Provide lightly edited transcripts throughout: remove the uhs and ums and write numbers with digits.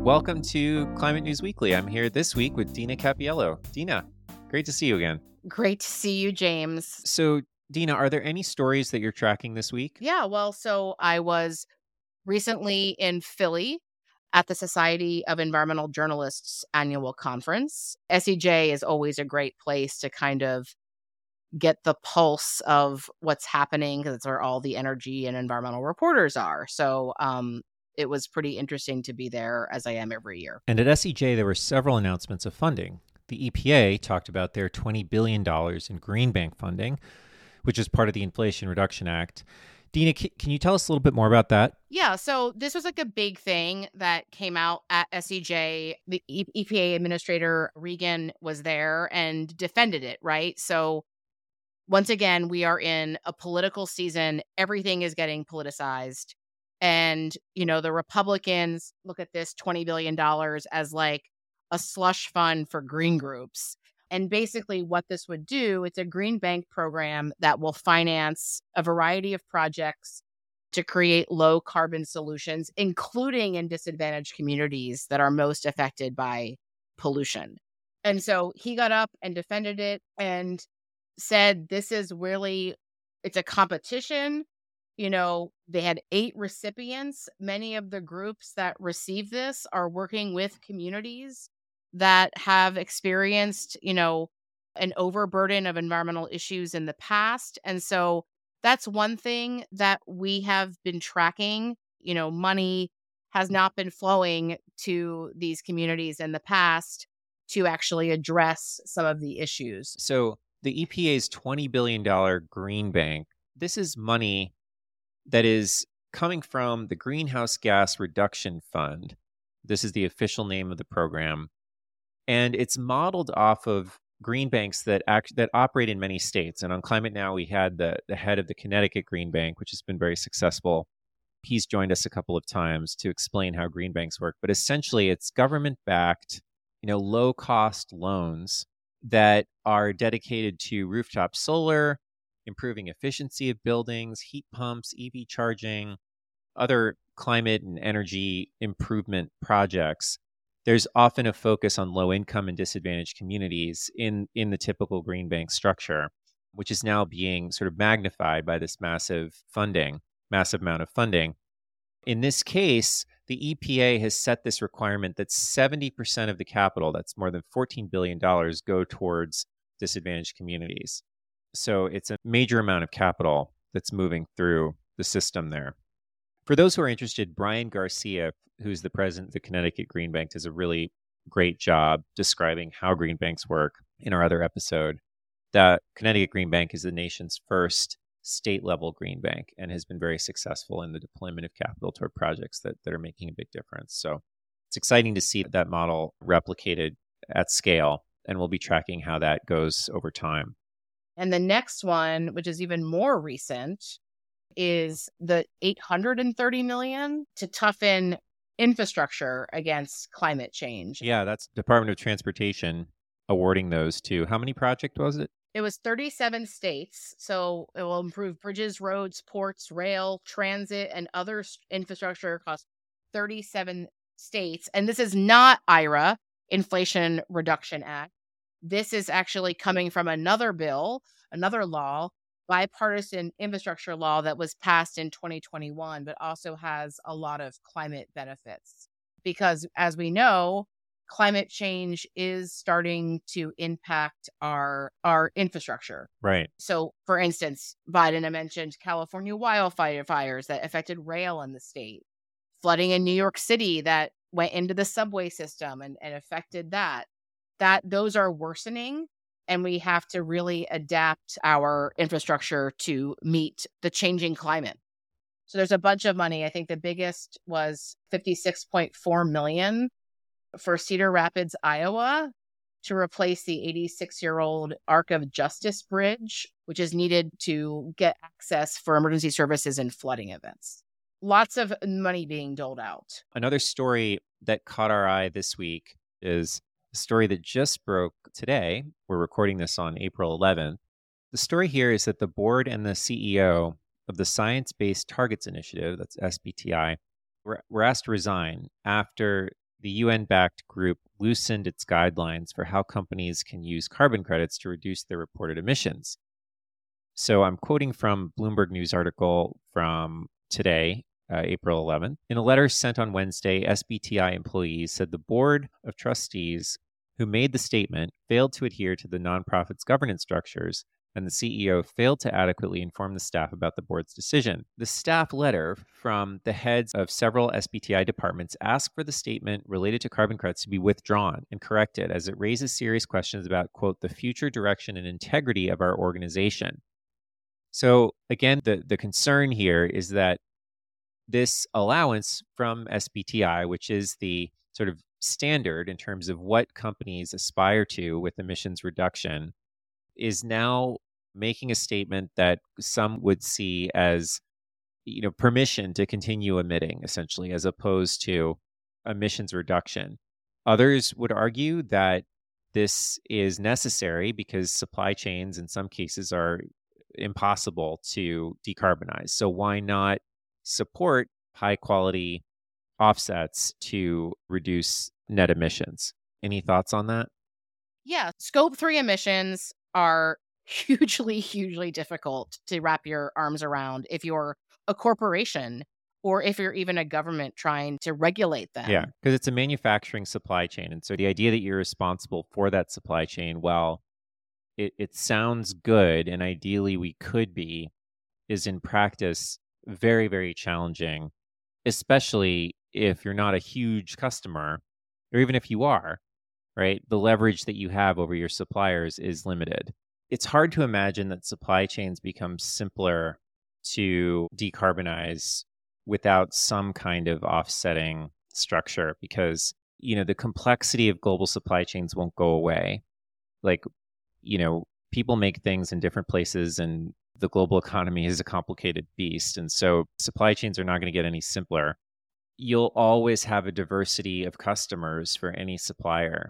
Welcome to Climate News Weekly. I'm here this week with Dina Cappiello. Dina, great to see you again. Great to see you, James. So, Dina, are there any stories that you're tracking this week? Yeah, well, so I was recently in Philly at the Society of Environmental Journalists annual conference. SEJ is always a great place to kind of get the pulse of what's happening because it's where all the energy and environmental reporters are. So it was pretty interesting to be there, as I am every year. And at SEJ, there were several announcements of funding. The EPA talked about their $20 billion in Green Bank funding, which is part of the Inflation Reduction Act. Dina, can you tell us a little bit more about that? Yeah, so this was like a big thing that came out at SEJ. The EPA Administrator Regan was there and defended it, right? So once again, we are in a political season. Everything is getting politicized. And, the Republicans look at this $20 billion as like a slush fund for green groups. And basically what this would do, it's a green bank program that will finance a variety of projects to create low carbon solutions, including in disadvantaged communities that are most affected by pollution. And so he got up and defended it and said, this is really, it's a competition. They had 8 recipients. Many of the groups that receive this are working with communities that have experienced, an overburden of environmental issues in the past. And so that's one thing that we have been tracking. Money has not been flowing to these communities in the past to actually address some of the issues. So the EPA's $20 billion Green Bank, this is money that is coming from the Greenhouse Gas Reduction Fund. This is the official name of the program. And it's modeled off of green banks that operate in many states. And on Climate Now, we had the head of the Connecticut Green Bank, which has been very successful. He's joined us a couple of times to explain how green banks work. But essentially, it's government-backed, low-cost loans that are dedicated to rooftop solar, improving efficiency of buildings, heat pumps, EV charging, other climate and energy improvement projects. There's often a focus on low-income and disadvantaged communities in the typical green bank structure, which is now being sort of magnified by this massive amount of funding. In this case, the EPA has set this requirement that 70% of the capital, that's more than $14 billion, go towards disadvantaged communities. So it's a major amount of capital that's moving through the system there. For those who are interested, Brian Garcia, who's the president of the Connecticut Green Bank, does a really great job describing how green banks work in our other episode. The Connecticut Green Bank is the nation's first state-level green bank and has been very successful in the deployment of capital toward projects that are making a big difference. So it's exciting to see that model replicated at scale, and we'll be tracking how that goes over time. And the next one, which is even more recent, is the $830 million to toughen infrastructure against climate change. Yeah, that's Department of Transportation awarding those to. How many projects was it? It was 37 states. So it will improve bridges, roads, ports, rail, transit, and other infrastructure across 37 states. And this is not IRA, Inflation Reduction Act. This is actually coming from another bill, another law, bipartisan infrastructure law that was passed in 2021, but also has a lot of climate benefits. Because as we know, climate change is starting to impact our infrastructure. Right. So, for instance, Biden mentioned California wildfires that affected rail in the state, flooding in New York City that went into the subway system and affected that those are worsening, and we have to really adapt our infrastructure to meet the changing climate. So there's a bunch of money. I think the biggest was $56.4 million for Cedar Rapids, Iowa, to replace the 86-year-old Arc of Justice Bridge, which is needed to get access for emergency services in flooding events. Lots of money being doled out. Another story that caught our eye this week is a story that just broke today. We're recording this on April 11th. The story here is that the board and the CEO of the Science Based Targets Initiative, that's SBTI, were asked to resign after the UN-backed group loosened its guidelines for how companies can use carbon credits to reduce their reported emissions. So I'm quoting from Bloomberg News article from today, April 11th. In a letter sent on Wednesday, SBTI employees said the board of trustees who made the statement failed to adhere to the nonprofit's governance structures, and the CEO failed to adequately inform the staff about the board's decision. The staff letter from the heads of several SBTI departments asked for the statement related to carbon credits to be withdrawn and corrected, as it raises serious questions about, quote, the future direction and integrity of our organization. So again, the concern here is that this allowance from SBTI, which is the sort of standard in terms of what companies aspire to with emissions reduction, is now making a statement that some would see as, permission to continue emitting, essentially, as opposed to emissions reduction. Others would argue that this is necessary because supply chains in some cases are impossible to decarbonize. So why not support high quality offsets to reduce net emissions? Any thoughts on that? Yeah, Scope 3 emissions are hugely difficult to wrap your arms around if you're a corporation or if you're even a government trying to regulate them. Yeah, because it's a manufacturing supply chain. And so the idea that you're responsible for that supply chain, well, it sounds good, and ideally we could be, is in practice very challenging, especially if you're not a huge customer, or even if you are, right? The leverage that you have over your suppliers is limited. It's hard to imagine that supply chains become simpler to decarbonize without some kind of offsetting structure, because, the complexity of global supply chains won't go away. Like, people make things in different places, and the global economy is a complicated beast. And so supply chains are not going to get any simpler. You'll always have a diversity of customers for any supplier,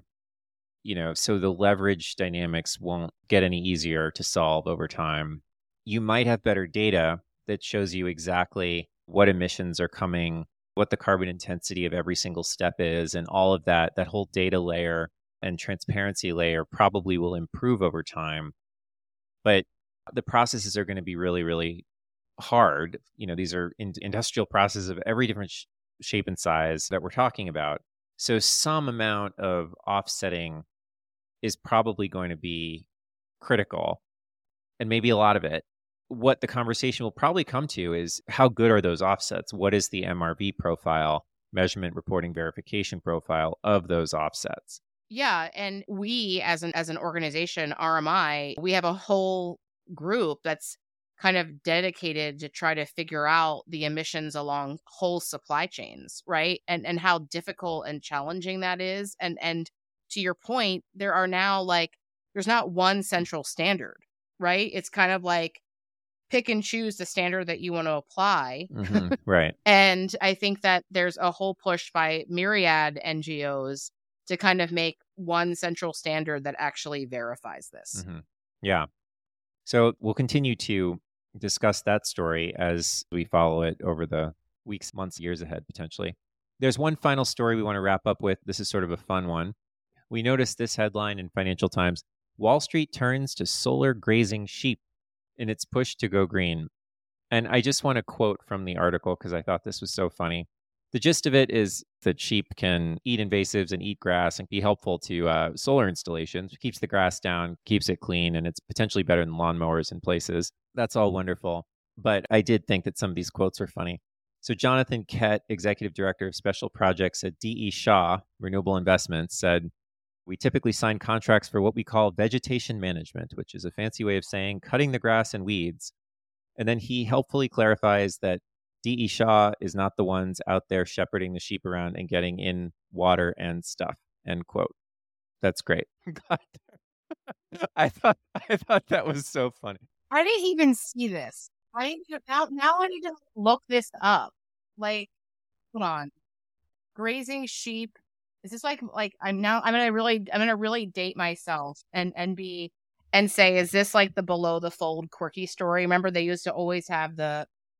so the leverage dynamics won't get any easier to solve over time. You might have better data that shows you exactly what emissions are coming, what the carbon intensity of every single step is, and all of that whole data layer and transparency layer probably will improve over time. But the processes are going to be really hard. These are industrial processes of every different shape and size that we're talking about. So some amount of offsetting is probably going to be critical, and maybe a lot of it. What the conversation will probably come to is, how good are those offsets? What is the MRV profile, measurement, reporting, verification profile of those offsets? Yeah, and we as an organization, RMI, we have a whole group that's kind of dedicated to try to figure out the emissions along whole supply chains, right? And how difficult and challenging that is. And to your point, there are now there's not one central standard, right? It's kind of like pick and choose the standard that you want to apply. Mm-hmm, right. And I think that there's a whole push by myriad NGOs to kind of make one central standard that actually verifies this. Mm-hmm. Yeah. So we'll continue to discuss that story as we follow it over the weeks, months, years ahead, potentially. There's one final story we want to wrap up with. This is sort of a fun one. We noticed this headline in Financial Times: Wall Street turns to solar grazing sheep in its push to go green. And I just want to quote from the article because I thought this was so funny. The gist of it is that sheep can eat invasives and eat grass and be helpful to solar installations. It keeps the grass down, keeps it clean, and it's potentially better than lawnmowers in places. That's all wonderful. But I did think that some of these quotes were funny. So Jonathan Kett, Executive Director of Special Projects at D.E. Shaw Renewable Investments, said, "We typically sign contracts for what we call vegetation management, which is a fancy way of saying cutting the grass and weeds." And then he helpfully clarifies that D.E. Shaw is not the ones out there shepherding the sheep around and getting in water and stuff, end quote. That's great. I thought that was so funny. I didn't even see this. Now I need to look this up. Hold on. Grazing sheep. Is this I'm gonna really date myself and say, is this like the below the fold quirky story? Remember they used to always have the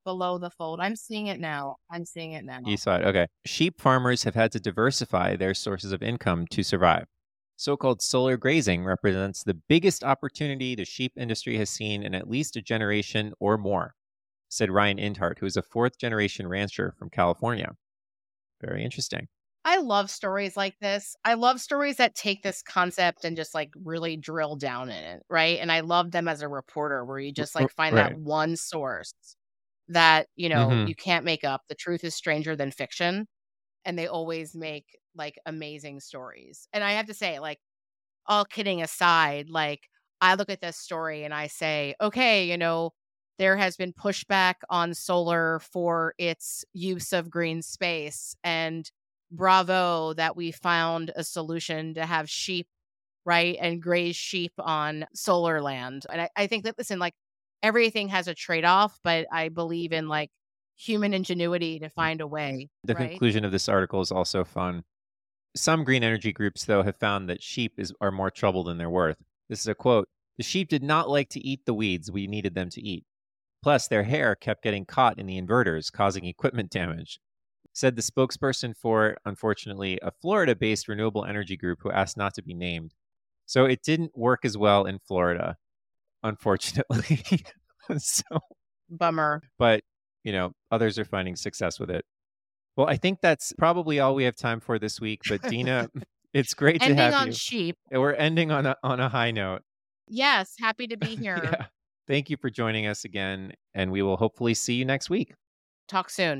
below the fold. I'm seeing it now. You saw it. Okay. Sheep farmers have had to diversify their sources of income to survive. So-called solar grazing represents the biggest opportunity the sheep industry has seen in at least a generation or more, said Ryan Indhart, who is a fourth-generation rancher from California. Very interesting. I love stories like this. I love stories that take this concept and just like really drill down in it, right? And I love them as a reporter where you just like find Right. that one source that, Mhm. you can't make up. The truth is stranger than fiction. And they always make like amazing stories. And I have to say, like, all kidding aside, like, I look at this story and I say, okay, there has been pushback on solar for its use of green space. And bravo that we found a solution to have sheep, right? And graze sheep on solar land. And I think that, listen, like, everything has a trade off, but I believe in like human ingenuity to find a way, The right? conclusion of this article is also fun. Some green energy groups, though, have found that are more trouble than they're worth. This is a quote. The sheep did not like to eat the weeds we needed them to eat. Plus, their hair kept getting caught in the inverters, causing equipment damage, said the spokesperson for, unfortunately, a Florida-based renewable energy group who asked not to be named. So it didn't work as well in Florida, unfortunately. So, Bummer. but, others are finding success with it. Well, I think that's probably all we have time for this week. But Dina, it's great to Ending have on you. sheep. We're ending on a high note. Yes, happy to be here. Yeah. Thank you for joining us again, and we will hopefully see you next week. Talk soon.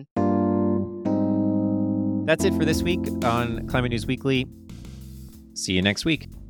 That's it for this week on Climate News Weekly. See you next week.